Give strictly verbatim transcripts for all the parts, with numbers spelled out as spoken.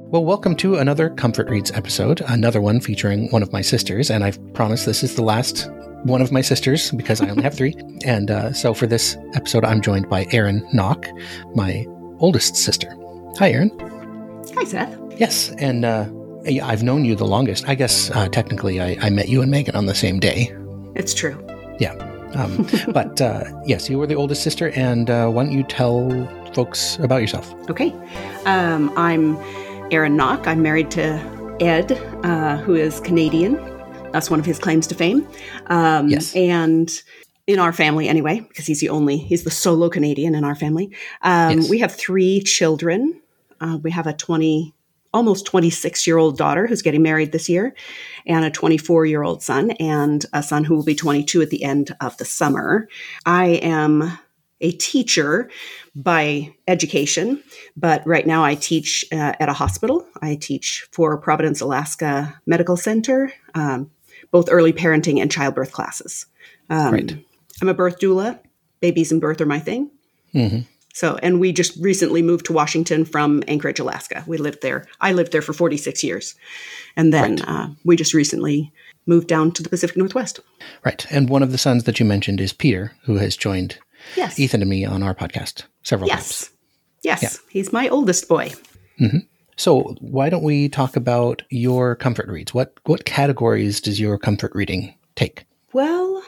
Well, welcome to another Comfort Reads episode, another one featuring one of my sisters, and I promise this is the last one of my sisters because I only have three. And uh, so for this episode, I'm joined by Erin Knock, my oldest sister. Hi, Erin. Hi, Seth. Yes, and uh, yeah, I've known you the longest. I guess uh, technically I, I met you and Megan on the same day. It's true. Yeah. Um, but uh, yes, you were the oldest sister, and uh, why don't you tell folks about yourself? Okay. Um, I'm Erin Knock. I'm married to Ed, uh, who is Canadian. That's one of his claims to fame. Um, yes. And in our family anyway, because he's the only, he's the solo Canadian in our family. Um, yes. We have three children. Uh, we have a twenty, almost twenty-six-year-old daughter who's getting married this year, and a twenty-four-year-old son, and a son who will be twenty-two at the end of the summer. I am a teacher by education, but right now I teach uh, at a hospital. I teach for Providence, Alaska Medical Center, um, both early parenting and childbirth classes. Um, right. I'm a birth doula. Babies and birth are my thing. Mm-hmm. So, and we just recently moved to Washington from Anchorage, Alaska. We lived there. I lived there for forty-six years. And then right. uh, we just recently moved down to the Pacific Northwest. Right. And one of the sons that you mentioned is Peter, who has joined Yes. Ethan and me on our podcast several yes. times. Yes. Yeah. He's my oldest boy. Mm-hmm. So why don't we talk about your comfort reads? What what categories does your comfort reading take? Well,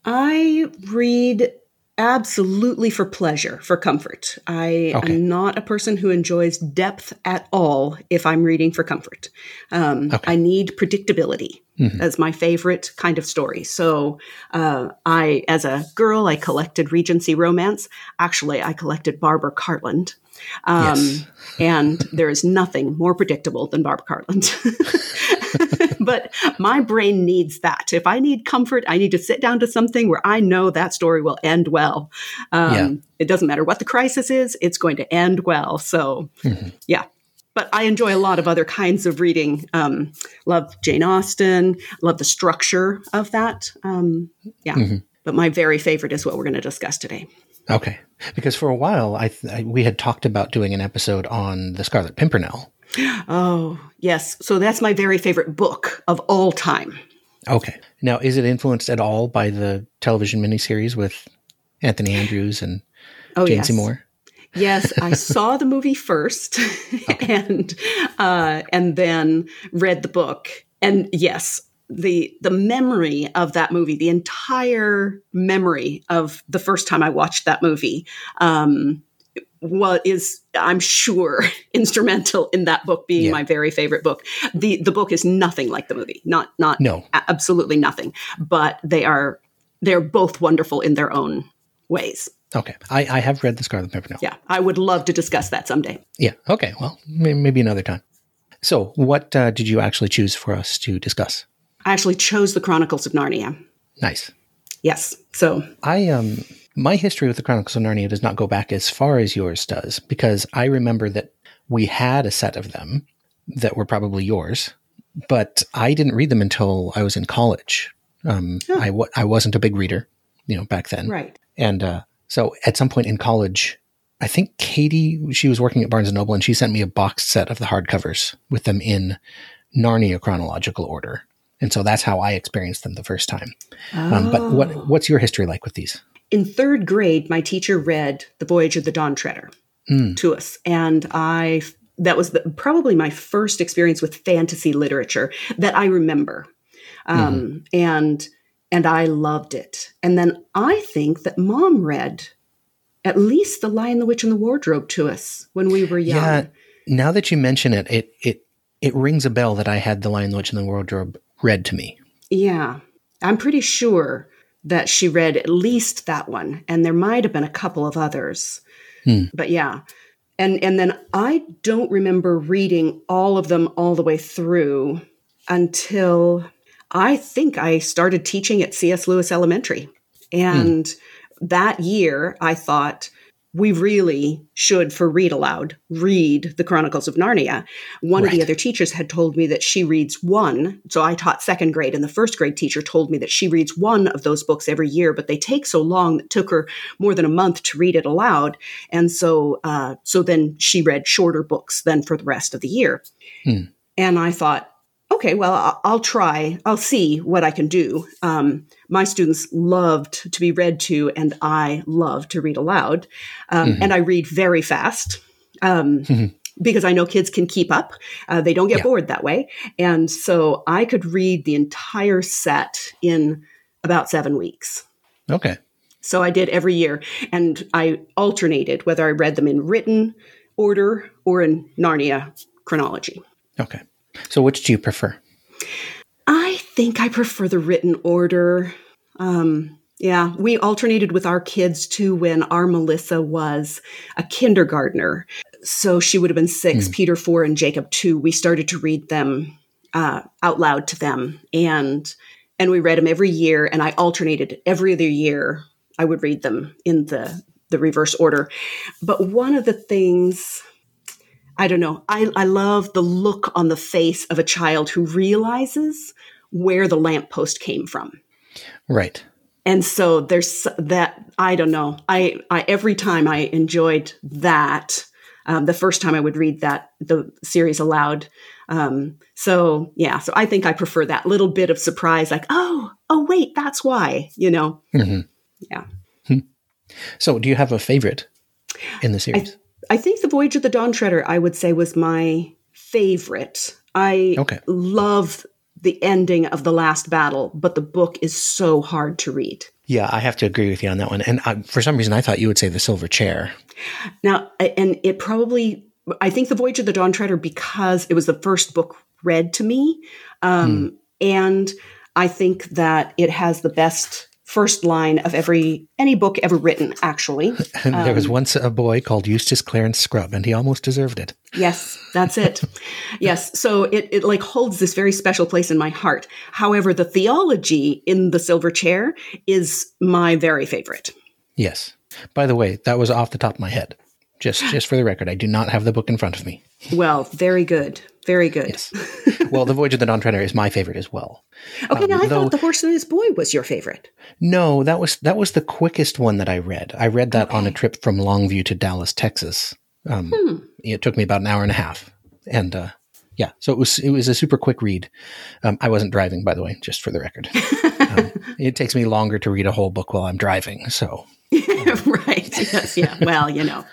I read absolutely for pleasure, for comfort. I okay. am not a person who enjoys depth at all if I'm reading for comfort. Um, okay. I need predictability. Mm-hmm. That's my favorite kind of story. So uh, I, as a girl, I collected Regency romance. Actually, I collected Barbara Cartland. Um, yes. And there is nothing more predictable than Barbara Cartland. But my brain needs that. If I need comfort, I need to sit down to something where I know that story will end well. Um, yeah. It doesn't matter what the crisis is, it's going to end well. So, mm-hmm. yeah. But I enjoy a lot of other kinds of reading. Um, love Jane Austen, love the structure of that. Um, yeah. Mm-hmm. But my very favorite is what we're going to discuss today. Okay. Because for a while, I, th- I we had talked about doing an episode on The Scarlet Pimpernel. Oh, yes. So that's my very favorite book of all time. Okay. Now, is it influenced at all by the television miniseries with Anthony Andrews and oh, Jane yes. Seymour? Yes, I saw the movie first okay. and uh, and then read the book. And yes, the the memory of that movie, the entire memory of the first time I watched that movie, um, what is, I'm sure, instrumental in that book being yeah. my very favorite book. The the book is nothing like the movie, not not no. absolutely nothing, but they are they're both wonderful in their own ways. Okay. I, I have read The Scarlet Pimpernel. Yeah. I would love to discuss that someday. Yeah. Okay. Well, may, maybe another time. So what uh, did you actually choose for us to discuss? I actually chose The Chronicles of Narnia. Nice. Yes. So I, um, my history with The Chronicles of Narnia does not go back as far as yours does, because I remember that we had a set of them that were probably yours, but I didn't read them until I was in college. Um, oh. I, w- I wasn't a big reader, you know, back then. Right. And, uh, So at some point in college, I think Katie, she was working at Barnes and Noble, and she sent me a boxed set of the hardcovers with them in Narnia chronological order. And so that's how I experienced them the first time. Oh. Um, but what what's your history like with these? In third grade, my teacher read The Voyage of the Dawn Treader mm. to us. And I that was the, probably my first experience with fantasy literature that I remember. Um, mm-hmm. And And I loved it. And then I think that Mom read at least The Lion, the Witch, and the Wardrobe to us when we were young. Yeah, now that you mention it, it it it rings a bell that I had The Lion, the Witch, and the Wardrobe read to me. Yeah, I'm pretty sure that she read at least that one. And there might have been a couple of others. Hmm. But yeah. And, and then I don't remember reading all of them all the way through until I think I started teaching at C S. Lewis Elementary. And hmm. that year, I thought, we really should, for read aloud, read the Chronicles of Narnia. One Right. of the other teachers had told me that she reads one. So I taught second grade, and the first grade teacher told me that she reads one of those books every year, but they take so long, it took her more than a month to read it aloud. And so, uh, so then she read shorter books than for the rest of the year. Hmm. And I thought, okay, well, I'll, I'll try. I'll see what I can do. Um, my students loved to be read to, and I love to read aloud. Um, Mm-hmm. And I read very fast um, Mhm. because I know kids can keep up. Uh, they don't get Yeah. bored that way. And so I could read the entire set in about seven weeks. Okay. So I did every year, and I alternated whether I read them in written order or in Narnia chronology. Okay. So which do you prefer? I think I prefer the written order. Um, yeah, we alternated with our kids too when our Melissa was a kindergartner. So she would have been six, Mm. Peter four, and Jacob two. We started to read them uh, out loud to them, and and we read them every year. And I alternated every other year. I would read them in the the reverse order. But one of the things, I don't know, I, I love the look on the face of a child who realizes where the lamppost came from. Right. And so there's that, I don't know, I, I every time I enjoyed that. Um, the first time I would read that, the series aloud. Um, so yeah, so I think I prefer that little bit of surprise, like, oh, oh wait, that's why, you know? hmm Yeah. So do you have a favorite in the series? I think The Voyage of the Dawn Treader, I would say, was my favorite. I Okay. love the ending of the last battle, but the book is so hard to read. Yeah, I have to agree with you on that one. And I, for some reason, I thought you would say The Silver Chair. Now, and it probably, I think The Voyage of the Dawn Treader, because it was the first book read to me. Um, Hmm. And I think that it has the best first line of every any book ever written, actually. And there was Um, once a boy called Eustace Clarence Scrubb, and he almost deserved it. Yes, that's it. Yes. So it, it like holds this very special place in my heart. However, the theology in The Silver Chair is my very favorite. Yes. By the way, that was off the top of my head. Just just for the record, I do not have the book in front of me. Well, very good. Very good. Yes. Well, The Voyage of the Dawn Treader is my favorite as well. Okay, Um, now I though- thought The Horse and His Boy was your favorite. No, that was that was the quickest one that I read. I read that on a Okay. trip from Longview to Dallas, Texas. Um, Hmm. It took me about an hour and a half, and uh, yeah, so it was it was a super quick read. Um, I wasn't driving, by the way, just for the record. um, it takes me longer to read a whole book while I'm driving. So, Right. Yes. Yeah. Well, you know.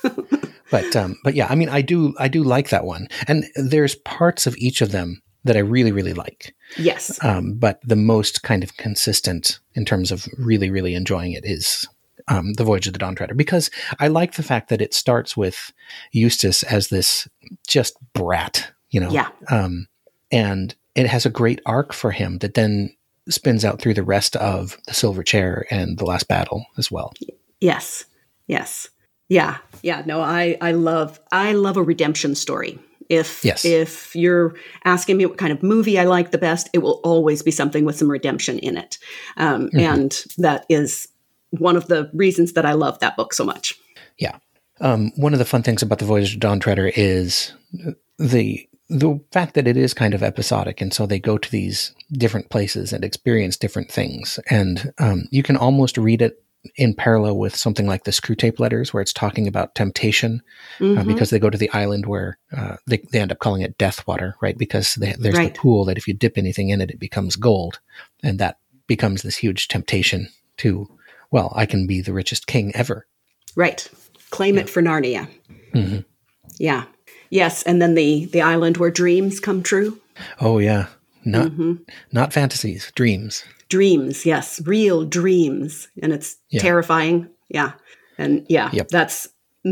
but um, but yeah, I mean, I do I do like that one, and there's parts of each of them that I really really like. Yes. Um, but the most kind of consistent in terms of really, really enjoying it is um, The Voyage of the Dawn Treader, because I like the fact that it starts with Eustace as this just brat, you know, Yeah. um, and it has a great arc for him that then spins out through the rest of The Silver Chair and The Last Battle as well. Yes. Yes. Yeah. Yeah. No, I, I love, I love a redemption story. If, Yes. if you're asking me what kind of movie I like the best, it will always be something with some redemption in it. Um, Mm-hmm. And that is one of the reasons that I love that book so much. Yeah. Um, one of the fun things about The Voyage of Dawn Treader is the the fact that it is kind of episodic, and so they go to these different places and experience different things, and um, you can almost read it in parallel with something like the Screwtape Letters, where it's talking about temptation, uh, Mhm. because they go to the island where uh, they they end up calling it Deathwater, right? Because they, there's Right. the pool that if you dip anything in it, it becomes gold, and that becomes this huge temptation to, well, I can be the richest king ever. Right. Claim it for Narnia. hmm Yeah. Yes. And then the, the island where dreams come true. Oh yeah, not hmm not fantasies, dreams. Dreams. Yes. Real dreams. And it's Yeah. terrifying. Yeah. And yeah, Yep. that's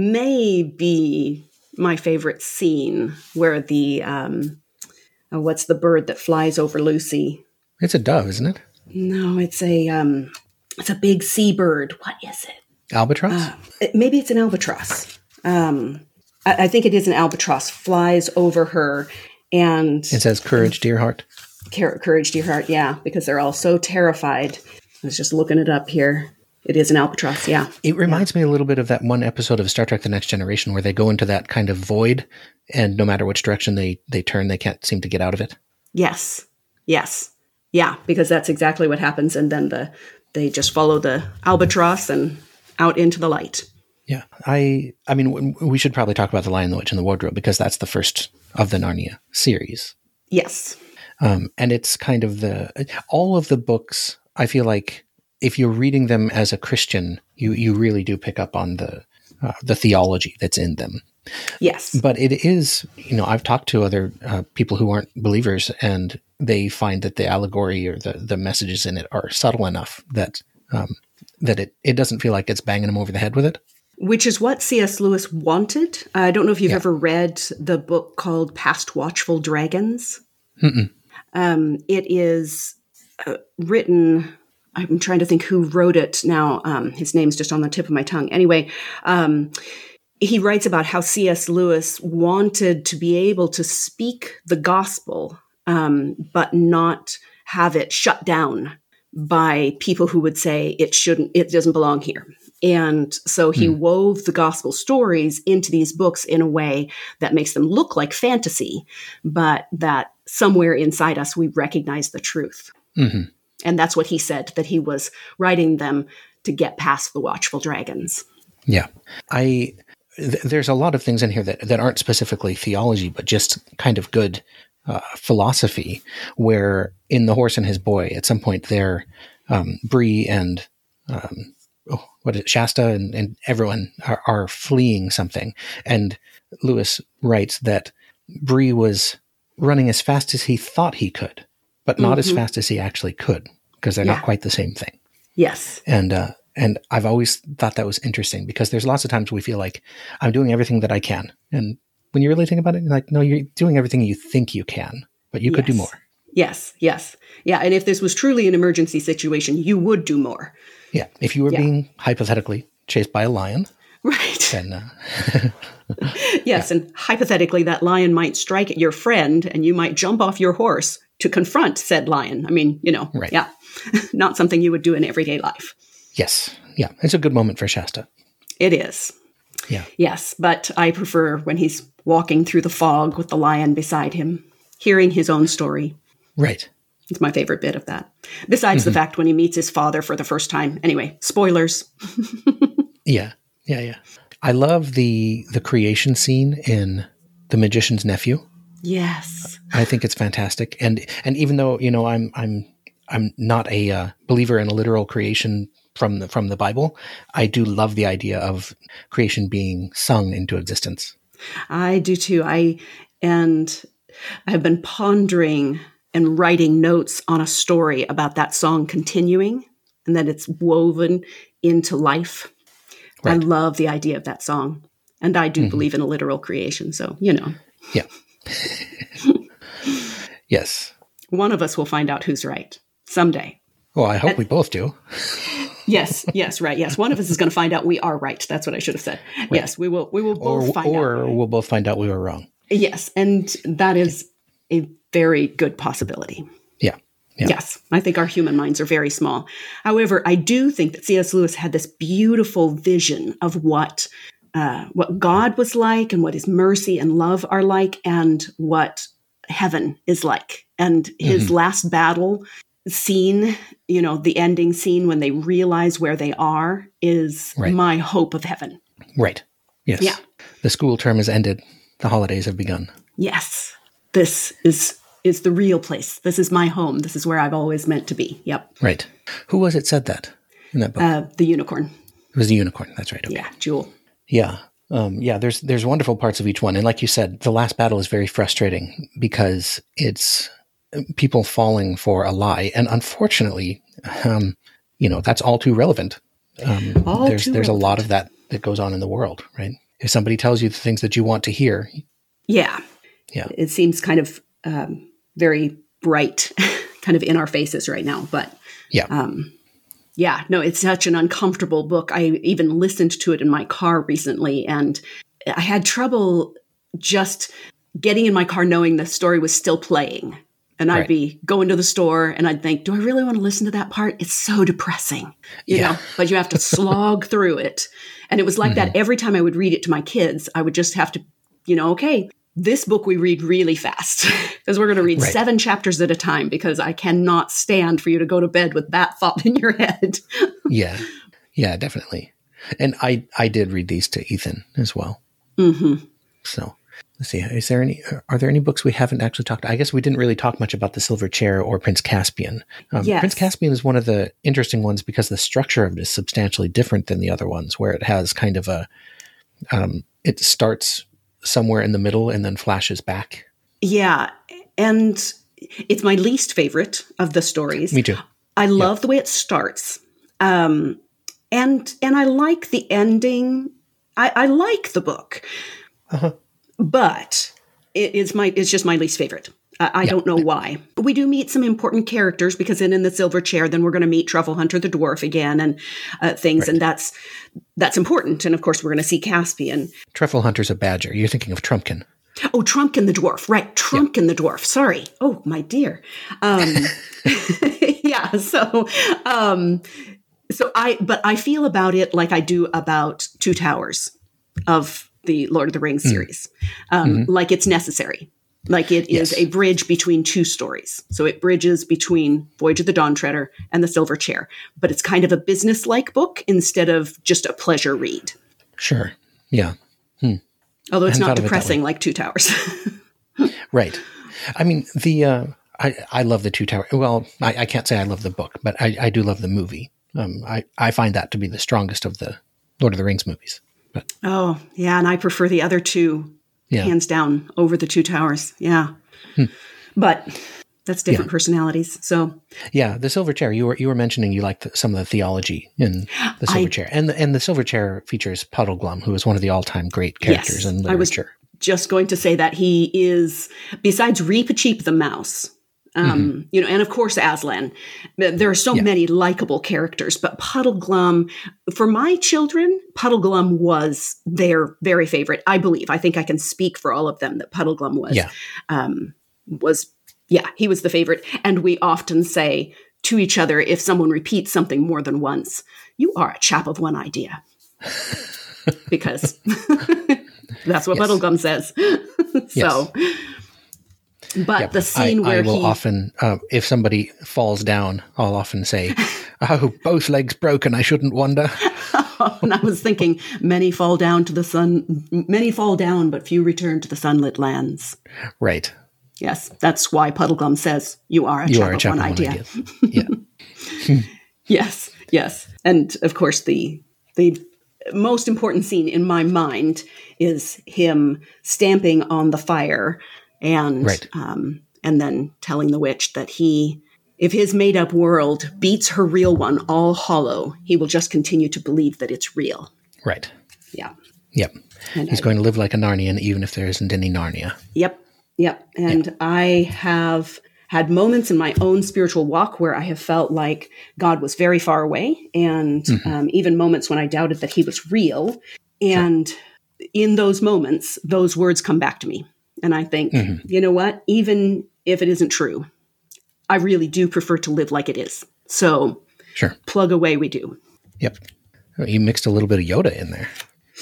maybe my favorite scene where the, um, oh, what's the bird that flies over Lucy? It's a dove, isn't it? No, it's a, um, it's a big seabird. What is it? Albatross. Uh, it- maybe it's an albatross. Um, I, I think it is an albatross flies over her, and It says, "Courage, dear heart." Cour- courage, dear heart. Yeah, because they're all so terrified. I was just looking it up here. It is an albatross, yeah. It reminds yeah. me a little bit of that one episode of Star Trek The Next Generation where they go into that kind of void, and no matter which direction they, they turn, they can't seem to get out of it. Yes. Yes. Yeah, because that's exactly what happens. And then the they just follow the albatross and out into the light. Yeah. I I mean, we should probably talk about The Lion, the Witch, and the Wardrobe, because that's the first of the Narnia series. Yes. Um, and it's kind of the, all of the books, I feel like, if you're reading them as a Christian, you, you really do pick up on the uh, the theology that's in them. Yes. But it is, you know, I've talked to other uh, people who aren't believers, and they find that the allegory or the, the messages in it are subtle enough that um, that it, it doesn't feel like it's banging them over the head with it. Which is what C S. Lewis wanted. I don't know if you've yeah. ever read the book called Past Watchful Dragons. Mm-mm. Um, it is uh, written... I'm trying to think who wrote it now. Um, his name's just on the tip of my tongue. Anyway, um, he writes about how C S. Lewis wanted to be able to speak the gospel, um, but not have it shut down by people who would say it shouldn't, it doesn't belong here. And so he hmm. wove the gospel stories into these books in a way that makes them look like fantasy, but that somewhere inside us, we recognize the truth. Mm-hmm. And that's what he said, that he was writing them to get past the watchful dragons. Yeah. I th- there's a lot of things in here that, that aren't specifically theology, but just kind of good uh, philosophy, where in The Horse and His Boy, at some point there, um, Bree and um, oh, what is it, Shasta and, and everyone are, are fleeing something. And Lewis writes that Bree was running as fast as he thought he could, but not mm-hmm. as fast as he actually could, because they're yeah. not quite the same thing. Yes. And, uh, and I've always thought that was interesting, because there's lots of times we feel like I'm doing everything that I can. And when you really think about it, you're like, no, you're doing everything you think you can, but you yes. could do more. Yes. Yes. Yeah. And if this was truly an emergency situation, you would do more. Yeah. If you were yeah. being hypothetically chased by a lion. Right. Then, uh, yes. Yeah. And hypothetically, that lion might strike at your friend and you might jump off your horse to confront said lion. I mean, you know, right. yeah, not something you would do in everyday life. Yes. Yeah. It's a good moment for Shasta. It is. Yeah. Yes. But I prefer when he's walking through the fog with the lion beside him, hearing his own story. Right. It's my favorite bit of that. Besides mm-hmm. the fact when he meets his father for the first time. Anyway, spoilers. yeah. Yeah. Yeah. I love the, the creation scene in The Magician's Nephew. Yes. I think it's fantastic. And, and even though, you know, I'm, I'm, I'm not a uh, believer in a literal creation from the, from the Bible, I do love the idea of creation being sung into existence. I do too. I, and I've been pondering and writing notes on a story about that song continuing, and that it's woven into life. Right. I love the idea of that song. And I do mm-hmm. believe in a literal creation. So, you know. Yeah. Yes. One of us will find out who's right someday. Well, I hope and, we both do. yes. Yes. Right. Yes. One of us is going to find out we are right. That's what I should have said. Right. Yes. We will. We will both or, find or out. Or we'll both find out we were wrong. Yes. And that is a very good possibility. Yeah. Yeah. Yes. I think our human minds are very small. However, I do think that C S. Lewis had this beautiful vision of what uh, what God was like, and what his mercy and love are like, and what heaven is like. And his mm-hmm. last battle scene, you know, the ending scene when they realize where they are, is right. my hope of heaven. Right. Yes. Yeah. The school term has ended. The holidays have begun. Yes. This is is the real place. This is my home. This is where I've always meant to be. Yep. Right. Who was it said that in that book? Uh, the unicorn. It was the unicorn. That's right. Okay. Yeah. Jewel. Yeah. Um, yeah. There's, there's wonderful parts of each one. And like you said, the last battle is very frustrating because it's people falling for a lie. And unfortunately, um, you know, that's all too relevant. Um, all there's, too there's relevant. a lot of that that goes on in the world, right? If somebody tells you the things that you want to hear. Yeah. Yeah. It seems kind of, um, very bright, kind of in our faces right now. But yeah, um, yeah, no, it's such an uncomfortable book. I even listened to it in my car recently, and I had trouble just getting in my car knowing the story was still playing. And I'd Right. be going to the store and I'd think, do I really want to listen to that part? It's so depressing, you Yeah. know, but you have to slog through it. And it was like Mm-hmm. that every time I would read it to my kids. I would just have to, you know, okay, this book we read really fast because we're going to read Right. seven chapters at a time because I cannot stand for you to go to bed with that thought in your head. Yeah. Yeah, definitely. And I, I did read these to Ethan as well. Mm-hmm. So let's see. Is there any, are there any books we haven't actually talked? I guess we didn't really talk much about The Silver Chair or Prince Caspian. Um, Yes. Prince Caspian is one of the interesting ones because the structure of it is substantially different than the other ones, where it has kind of a, um, it starts somewhere in the middle and then flashes back. Yeah. And it's my least favorite of the stories. Me too. I love the way it starts. Um, and, and I like the ending. I, I like the book, Uh-huh. but it is my, it's just my least favorite. I, I don't know why. But we do meet some important characters because then in The Silver Chair, then we're going to meet Truffle Hunter the dwarf again and uh, things. Right. And that's, that's important. And of course, we're going to see Caspian. Truffle Hunter's a badger. You're thinking of Trumpkin. Oh, Trumpkin the dwarf. Right. Trumpkin the dwarf. Sorry. Oh, my dear. Um, yeah. So, um, so I, but I feel about it like I do about Two Towers of the Lord of the Rings series. Um, Mm-hmm. Like it's necessary. Like it is Yes. a bridge between two stories. So it bridges between Voyage of the Dawn Treader and The Silver Chair. But it's kind of a business-like book instead of just a pleasure read. Sure. Yeah. Although it's hadn't not thought of it that depressing way. like Two Towers. Right. I mean, the, uh, I, I love the Two Tower. Well, I, I can't say I love the book, but I, I do love the movie. Um, I, I find that to be the strongest of the Lord of the Rings movies. But Oh, yeah. And I prefer the other two, yeah. hands down, over the Two Towers. Yeah. But that's different Yeah. personalities. So Yeah, the Silver Chair. You were you were mentioning you liked the, some of the theology in the Silver I- Chair, and the, and the Silver Chair features Puddleglum, who is one of the all time great characters Yes, in I was- literature. just going to say that he is, besides Reepicheep the mouse, um, you know, and of course Aslan, there are so Yeah. many likable characters, but Puddleglum, for my children, Puddleglum was their very favorite. I believe, I think I can speak for all of them that Puddleglum was, Yeah. um, was, yeah, he was the favorite. And we often say to each other, if someone repeats something more than once, you are a chap of one idea. Because that's what Yes. Puddleglum says. So, but Yep. the scene I, where I will he, often, uh, if somebody falls down, I'll often say, "Oh, both legs broken. I shouldn't wonder." and I was thinking, many fall down to the sun, many fall down, but few return to the sunlit lands. Right. Yes, that's why Puddleglum says, you are a You chap are a of chap one of one idea. idea. Yeah. Yes, yes. And of course, the the most important scene in my mind is him stamping on the fire and Right. um, and then telling the witch that he, if his made up world beats her real one all hollow, he will just continue to believe that it's real. Right. Yeah. Yep. And He's I- going to live like a Narnian, even if there isn't any Narnia. Yep. Yep. And I have had moments in my own spiritual walk where I have felt like God was very far away, and um, even moments when I doubted that he was real. And in those moments, those words come back to me. And I think, you know what? Even if it isn't true, I really do prefer to live like it is. So Sure. plug away we do. Yep. You mixed a little bit of Yoda in there.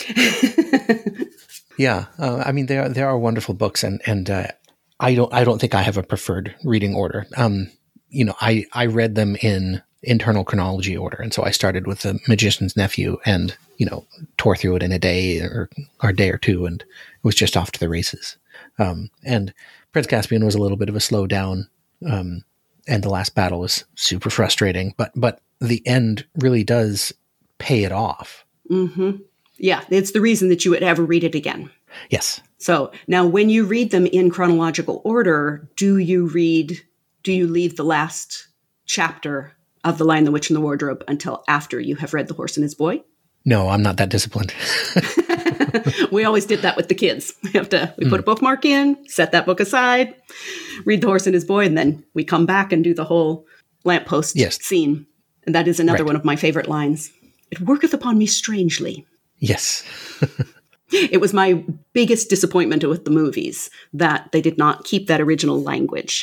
Yeah, uh, I mean there are, there are wonderful books, and and uh, I don't I don't think I have a preferred reading order. Um, you know, I I read them in internal chronology order, and so I started with The Magician's Nephew, and you know tore through it in a day or or a day or two, and was just off to the races. Um, and Prince Caspian was a little bit of a slow down, um, and the last battle was super frustrating, but but the end really does pay it off. Mm-hmm. Yeah, it's the reason that you would ever read it again. Yes. So now when you read them in chronological order, do you read, do you leave the last chapter of The Lion, the Witch, and the Wardrobe until after you have read The Horse and His Boy? No, I'm not that disciplined. We always did that with the kids. We have to, we put a bookmark in, set that book aside, read The Horse and His Boy, and then we come back and do the whole lamppost Yes. scene. And that is another Right. one of my favorite lines. It worketh upon me strangely. Yes. It was my biggest disappointment with the movies that they did not keep that original language.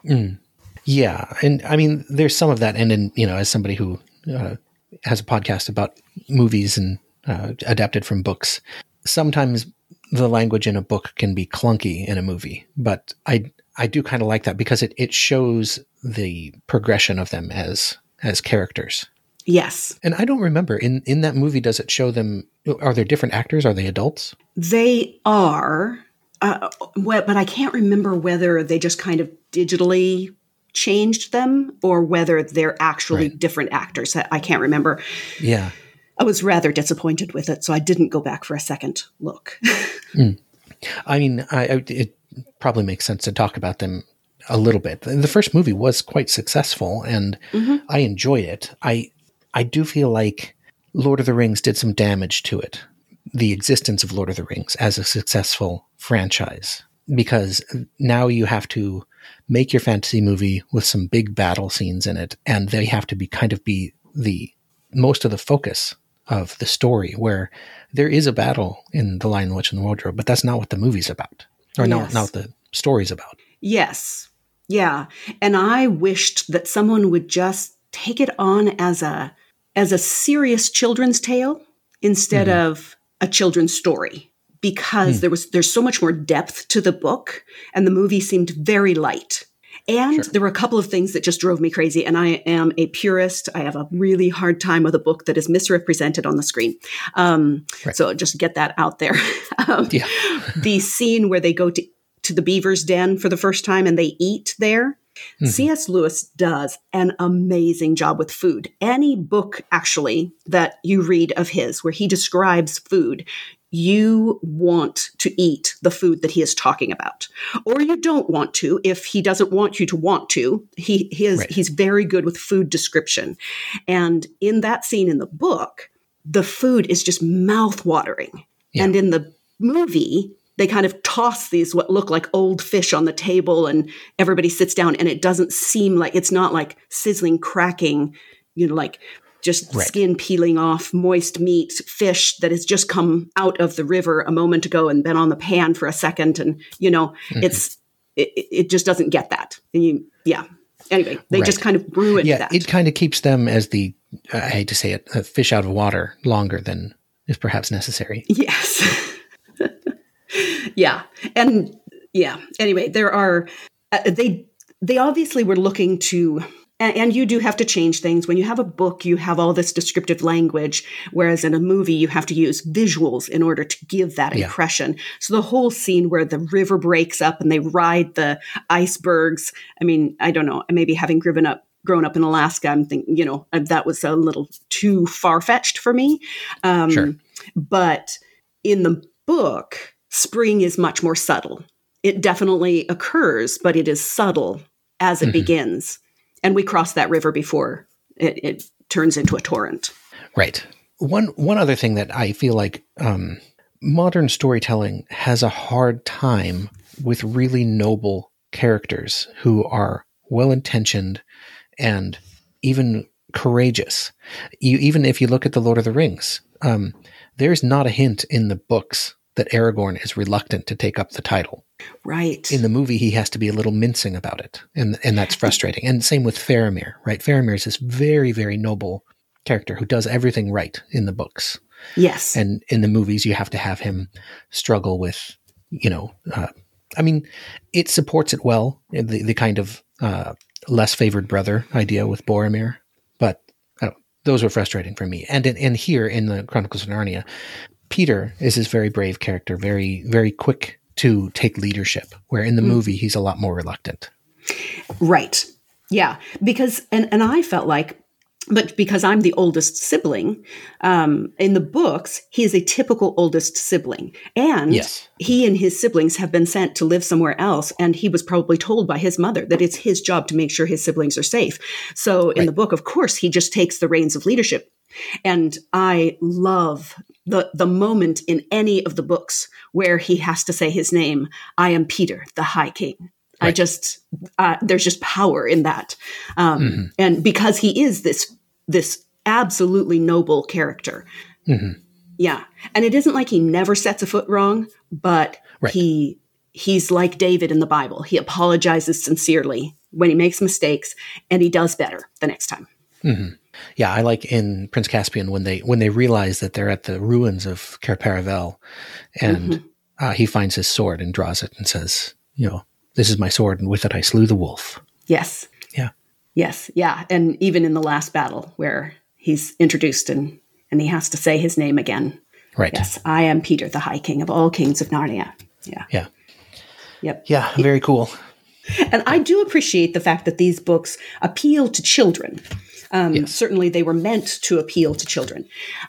Mm. Yeah. And I mean, there's some of that. And then, you know, as somebody who uh, has a podcast about movies and uh, adapted from books, sometimes the language in a book can be clunky in a movie, but I, I do kind of like that because it, it shows the progression of them as, as characters. Yes. And I don't remember in, in that movie, does it show them, are there different actors? Are they adults? They are, uh, but I can't remember whether they just kind of digitally changed them or whether they're actually Right. different actors. I can't remember. Yeah. I was rather disappointed with it, so I didn't go back for a second look. mm. I mean, I, I, it probably makes sense to talk about them a little bit. The first movie was quite successful, and mm-hmm. I enjoy it. I I do feel like Lord of the Rings did some damage to it, the existence of Lord of the Rings as a successful franchise, because now you have to make your fantasy movie with some big battle scenes in it, and they have to be kind of be the most of the focus of the story, where there is a battle in The Lion, the Witch, and the Wardrobe, but that's not what the movie's about, or yes. not, not what the story's about. Yes. Yeah. And I wished that someone would just take it on as a as a serious children's tale instead mm. of a children's story, because mm. there was there's so much more depth to the book, and the movie seemed very light. And sure. there were a couple of things that just drove me crazy. And I am a purist. I have a really hard time with a book that is misrepresented on the screen. Um, right. So just get that out there. um, yeah. The scene where they go to, to the beaver's den for the first time and they eat there. Mm-hmm. C S. Lewis does an amazing job with food. Any book, actually, that you read of his where he describes food, you want to eat the food that he is talking about, or you don't want to. If he doesn't want you to want to, he, he is, right. he's very good with food description. And in that scene in the book, the food is just mouth-watering. Yeah. And in the movie, they kind of toss these what look like old fish on the table, and everybody sits down, and it doesn't seem like, it's not like sizzling, cracking, you know, like just right. skin peeling off, moist meat, fish that has just come out of the river a moment ago and been on the pan for a second. And, you know, mm-hmm. it's, it, it just doesn't get that. And you, yeah. Anyway, they right. just kind of ruined yeah, that. It kind of keeps them as the, I hate to say it, a fish out of water longer than is perhaps necessary. Yes. Yeah. And yeah, anyway, there are, uh, they, they obviously were looking to, and, and you do have to change things. When you have a book, you have all this descriptive language, whereas in a movie, you have to use visuals in order to give that yeah. impression. So the whole scene where the river breaks up and they ride the icebergs, I mean, I don't know, maybe having grown up, grown up in Alaska, I'm thinking, you know, that was a little too far-fetched for me. Um, sure. But in the book, spring is much more subtle. It definitely occurs, but it is subtle as it mm-hmm. begins. And we cross that river before it, it turns into a torrent. Right. One one other thing that I feel like um, modern storytelling has a hard time with really noble characters who are well-intentioned and even courageous. You, even if you look at the Lord of the Rings, um, there's not a hint in the books that Aragorn is reluctant to take up the title. Right. In the movie, he has to be a little mincing about it, and and that's frustrating. And same with Faramir, right? Faramir is this very, very noble character who does everything right in the books. Yes. And in the movies, you have to have him struggle with, you know, uh, I mean, it supports it well, the, the kind of uh, less favored brother idea with Boromir, but I don't, those were frustrating for me. And in, and here in the Chronicles of Narnia, Peter is this very brave character, very, very quick to take leadership, where in the mm. movie, he's a lot more reluctant. Right. Yeah. Because, and, and I felt like, but because I'm the oldest sibling, um, in the books, he is a typical oldest sibling. And yes. he and his siblings have been sent to live somewhere else. And he was probably told by his mother that it's his job to make sure his siblings are safe. So in right. the book, of course, he just takes the reins of leadership. And I love the the moment in any of the books where he has to say his name. I am Peter, the High King. Right. I just, uh, there's just power in that. Um, mm-hmm. And because he is this, this absolutely noble character. Mm-hmm. Yeah. And it isn't like he never sets a foot wrong, but right. he, he's like David in the Bible. He apologizes sincerely when he makes mistakes, and he does better the next time. Mm-hmm. Yeah, I like in Prince Caspian when they when they realize that they're at the ruins of Cair Paravel, and mm-hmm. uh, he finds his sword and draws it and says, you know, this is my sword, and with it I slew the wolf. Yes. Yeah. Yes. Yeah. And even in the last battle where he's introduced and, and he has to say his name again. Right. Yes. I am Peter, the High King of all kings of Narnia. Yeah. Yeah. Yep. Yeah. Very cool. And I do appreciate the fact that these books appeal to children. Um, yes. Certainly they were meant to appeal to children.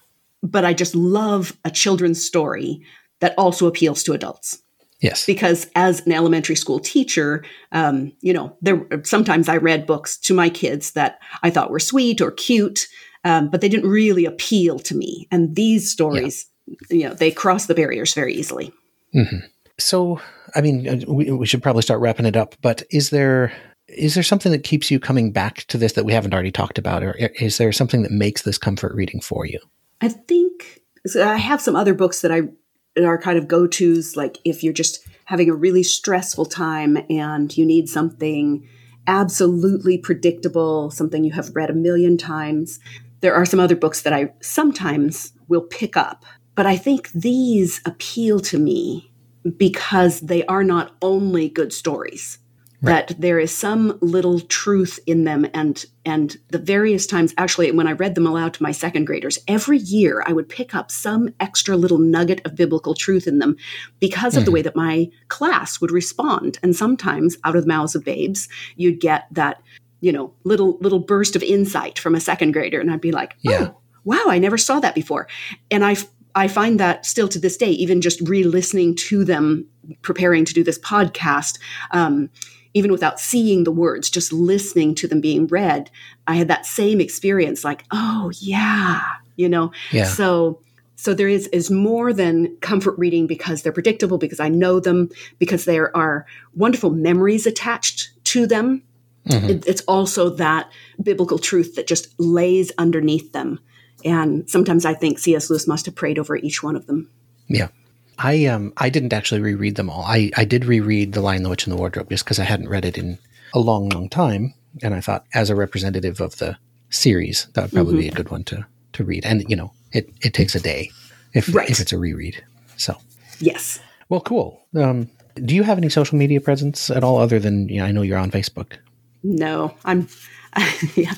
But I just love a children's story that also appeals to adults. Yes. Because as an elementary school teacher, um, you know, there sometimes I read books to my kids that I thought were sweet or cute, um, but they didn't really appeal to me. And these stories, yeah. you know, they cross the barriers very easily. Mm-hmm. So, I mean, we, we should probably start wrapping it up. But is there is there something that keeps you coming back to this that we haven't already talked about, or is there something that makes this comfort reading for you? I think so I have some other books that I. are kind of go-tos, like if you're just having a really stressful time and you need something absolutely predictable, something you have read a million times. There are some other books that I sometimes will pick up, but I think these appeal to me because they are not only good stories. Right. That there is some little truth in them. And and the various times, actually, when I read them aloud to my second graders, every year I would pick up some extra little nugget of biblical truth in them because of mm. the way that my class would respond. And sometimes out of the mouths of babes, you'd get that, you know, little little burst of insight from a second grader. And I'd be like, oh, yeah. wow, I never saw that before. And I I find that still to this day, even just re-listening to them, preparing to do this podcast, um, even without seeing the words, just listening to them being read, I had that same experience like, oh, yeah, you know? Yeah. So so there is, is more than comfort reading because they're predictable, because I know them, because there are wonderful memories attached to them. Mm-hmm. It, it's also that biblical truth that just lays underneath them. And sometimes I think C S. Lewis must have prayed over each one of them. Yeah. I um I didn't actually reread them all. I, I did reread The Lion, the Witch, and the Wardrobe just because I hadn't read it in a long, long time. And I thought, as a representative of the series, that would probably mm-hmm. be a good one to, to read. And, you know, it, it takes a day if right. if it's a reread. So yes. Well, cool. Um, do you have any social media presence at all other than, you know, I know you're on Facebook? No, I'm, yeah,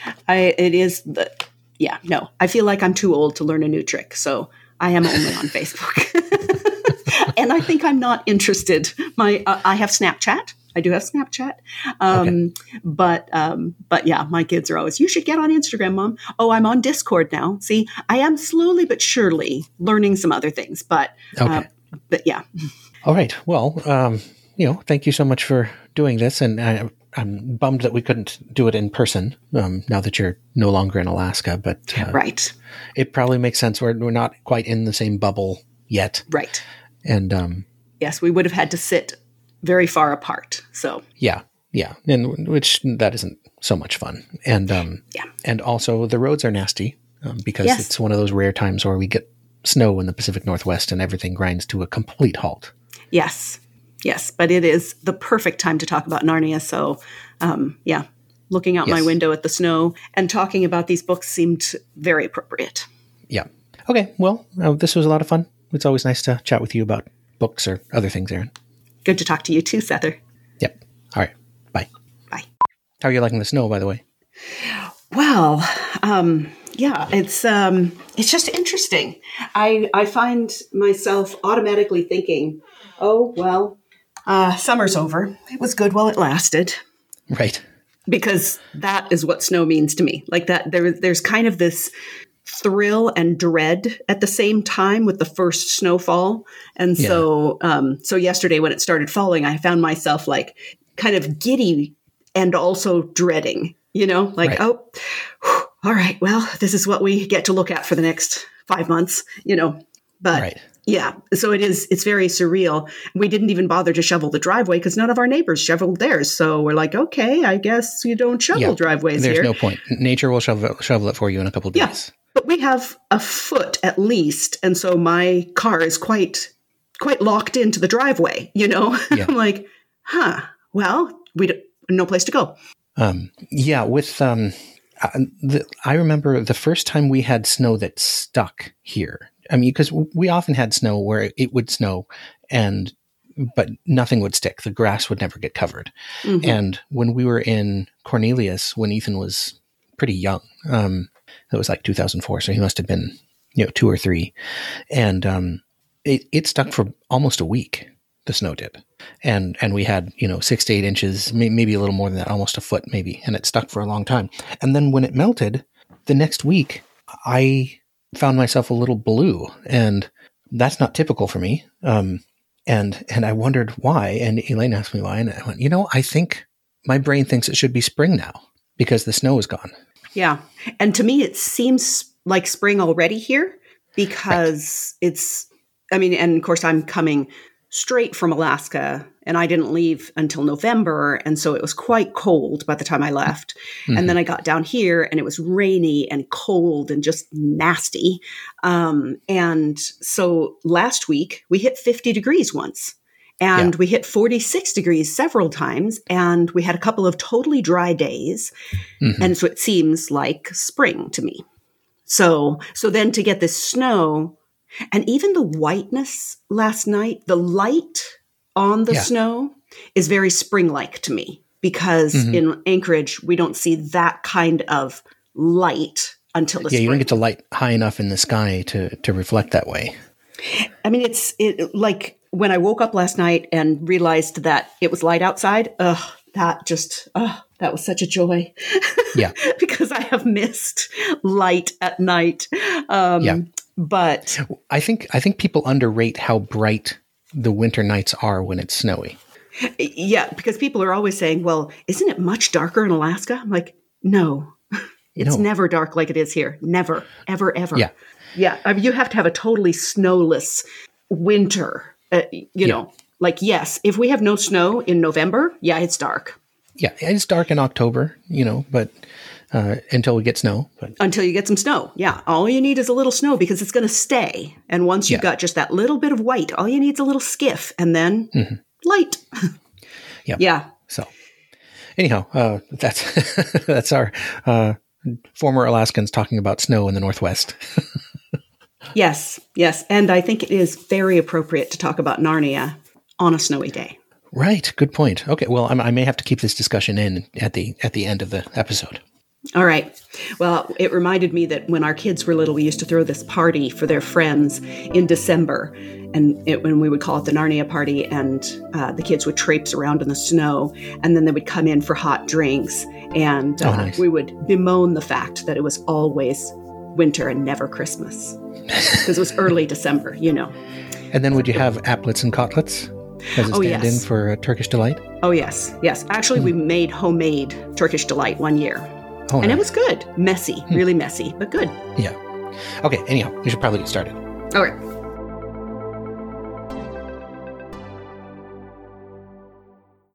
I, it is, the, yeah, no, I feel like I'm too old to learn a new trick. So I am only on Facebook. And I think I'm not interested. My uh, I have Snapchat. I do have Snapchat. Um, okay. But um, but yeah, my kids are always, you should get on Instagram, Mom. Oh, I'm on Discord now. See, I am slowly but surely learning some other things. But, okay. uh, but yeah. All right. Well, um, you know, thank you so much for doing this. And I, I'm bummed that we couldn't do it in person um, now that you're no longer in Alaska. But uh, right. It probably makes sense. We're, we're not quite in the same bubble yet. Right. And um, yes, we would have had to sit very far apart. So yeah, yeah, and which that isn't so much fun. And um, yeah, and also the roads are nasty um, because yes. it's one of those rare times where we get snow in the Pacific Northwest and everything grinds to a complete halt. Yes, yes, but it is the perfect time to talk about Narnia. So um, yeah, looking out yes. my window at the snow and talking about these books seemed very appropriate. Yeah. Okay. Well, uh, this was a lot of fun. It's always nice to chat with you about books or other things, Erin. Good to talk to you too, Sether. Yep. All right. Bye. Bye. How are you liking the snow, by the way? Well, um, yeah, it's um, it's just interesting. I I find myself automatically thinking, oh, well, uh, summer's over. It was good while it lasted. Right. Because that is what snow means to me. Like that, there, there's kind of this thrill and dread at the same time with the first snowfall. And yeah. so, um, so yesterday when it started falling, I found myself like kind of giddy and also dreading, you know, like, right. oh, whew, all right, well, this is what we get to look at for the next five months, you know, but right. yeah, so it is, it's very surreal. We didn't even bother to shovel the driveway because none of our neighbors shoveled theirs. So we're like, okay, I guess you don't shovel yeah, driveways there's here. There's no point. Nature will shovel, shovel it for you in a couple of days. Yeah. But we have a foot at least, and so my car is quite quite locked into the driveway, you know? Yeah. I'm like, huh, well, we don't, no place to go. Um, yeah, with um, uh, the, I remember the first time we had snow that stuck here. I mean, because we often had snow where it would snow, and but nothing would stick. The grass would never get covered. Mm-hmm. And when we were in Cornelius, when Ethan was pretty young, um, it was like two thousand four, so he must have been, you know, two or three, and um, it it stuck for almost a week. The snow did. And and we had, you know, six to eight inches, may, maybe a little more than that, almost a foot maybe. And it stuck for a long time. And then when it melted, the next week, I found myself a little blue. And that's not typical for me. Um, and and I wondered why. And Elaine asked me why. And I went, you know, I think my brain thinks it should be spring now because the snow is gone. Yeah. And to me, it seems like spring already here because right. it's, I mean, and of course, I'm coming straight from Alaska, and I didn't leave until November. And so it was quite cold by the time I left. Mm-hmm. And then I got down here and it was rainy and cold and just nasty. Um, and so last week we hit fifty degrees once, and yeah. we hit forty-six degrees several times, and we had a couple of totally dry days. Mm-hmm. And so it seems like spring to me. So, so then to get this snow, and even the whiteness last night, the light on the yeah. snow is very spring-like to me, because mm-hmm. in Anchorage, we don't see that kind of light until the yeah, spring. You don't get the light high enough in the sky to, to reflect that way. I mean, it's it, like when I woke up last night and realized that it was light outside, ugh, that just, ugh, that was such a joy. Yeah. Because I have missed light at night. Um, yeah. But I think I think people underrate how bright the winter nights are when it's snowy. Yeah, because people are always saying, well, isn't it much darker in Alaska? I'm like, no, it's no. never dark like it is here. Never, ever, ever. Yeah. Yeah. I mean, you have to have a totally snowless winter, uh, you yeah. know, like, yes, if we have no snow in November, yeah, it's dark. Yeah, it's dark in October, you know, but uh, until we get snow. But. Until you get some snow. Yeah. All you need is a little snow because it's going to stay. And once you've yeah. got just that little bit of white, all you need is a little skiff and then mm-hmm. light. Yeah. Yeah. So anyhow, uh, that's that's our uh, former Alaskans talking about snow in the Northwest. Yes. Yes. And I think it is very appropriate to talk about Narnia on a snowy day. Right. Good point. Okay. Well, I'm, I may have to keep this discussion in at the at the end of the episode. All right. Well, it reminded me that when our kids were little, we used to throw this party for their friends in December. And it, when we would call it the Narnia party, and uh, the kids would traipse around in the snow, and then they would come in for hot drinks. And uh, oh, nice. we would bemoan the fact that it was always winter and never Christmas because it was early December, you know. And then would you have applets and cotlets? As a oh, stand-in yes. for a Turkish Delight? Oh, yes. Yes. Actually, mm. we made homemade Turkish Delight one year. Oh, and nice. It was good. Messy. Mm. Really messy, but good. Yeah. Okay. Anyhow, we should probably get started. All right.